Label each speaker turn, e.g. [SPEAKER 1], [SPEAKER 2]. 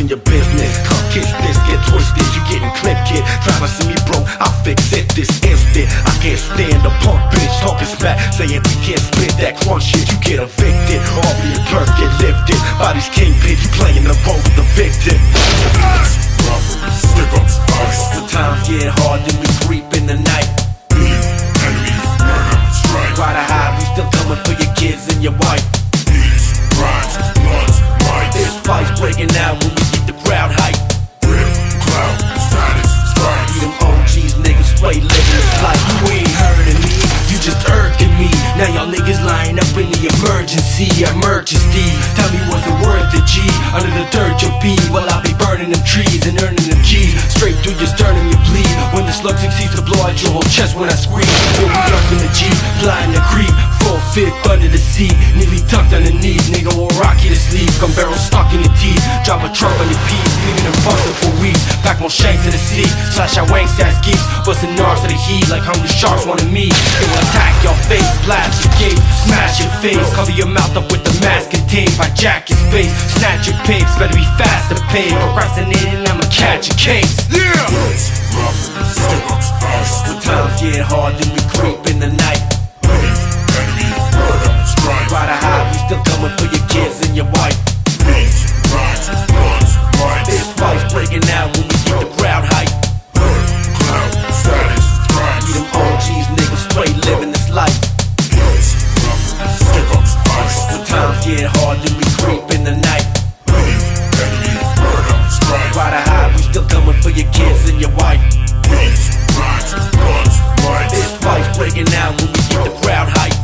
[SPEAKER 1] in your business. Come kiss this, get twisted, you getting clipped, kid. Tryna see me broke, I'll fix it this instant. I can't stand a punk bitch talking smack, saying we can't spit that crunch shit. You get evicted, all of your turf get lifted. Bodies kingpin, you playing the role of the victim.
[SPEAKER 2] Stick-ups, ice.
[SPEAKER 1] The times get hard, then we creep in the night.
[SPEAKER 2] Beef, enemies, murder, strife.
[SPEAKER 1] Try to hide, we still coming for your kids and your wife.
[SPEAKER 2] Beats, rhymes, bloods, mics.
[SPEAKER 1] There's fights breaking out when we get the crowd hype.
[SPEAKER 2] Rip, clout, status, stripes.
[SPEAKER 1] See them OGs, niggas straight living this life.
[SPEAKER 3] You ain't hurting me, you just irking me. Now y'all niggas lying up in the emergency. Tell me what's it worth the G? Under the dirt you'll be, well I'll be burning them trees and earning them G's. Straight through your sternum you bleed. When the slug succeeds to blow out your whole chest when I squeeze. When we up in the Jeep, flying the creep, 4/5 under the seat, nearly tucked underneath. Nigga will rock you to sleep, gun barrel stuck in your teeth. Drop a trunk on your peas, leaving them busted for weeks. Pack more shanks in the seat, slash our wanks ass geeks. Bustin' narcs to the heat like hungry sharks wanted me. They will attack your face, blast your gate, smash your face. Cover your mouth up with the mask and tape. I jack your space, snatch your papes. Better be fast to pay. Procrastinating, I'ma catch a case.
[SPEAKER 2] Yeah! Stick-ups, ice.
[SPEAKER 1] The times get hard, then we creep in the night.
[SPEAKER 2] Beef, enemies, murder, strife.
[SPEAKER 1] Try to hide, we still coming for your kids and your wife.
[SPEAKER 2] Beats, rhymes, bloods, mics.
[SPEAKER 1] There's fights breaking out when we get the crowd hype.
[SPEAKER 2] Rip, clout, status, stripes.
[SPEAKER 1] See them OGs, niggas straight living this life.
[SPEAKER 2] Stick-ups, ice.
[SPEAKER 1] The times get hard, then we creep in the night.
[SPEAKER 2] Beef, enemies, murder, strife.
[SPEAKER 1] Try to hide, we still coming for your kids and your wife.
[SPEAKER 2] Beats, rhymes, bloods, mics.
[SPEAKER 1] There's fights breaking out when we get the crowd hype.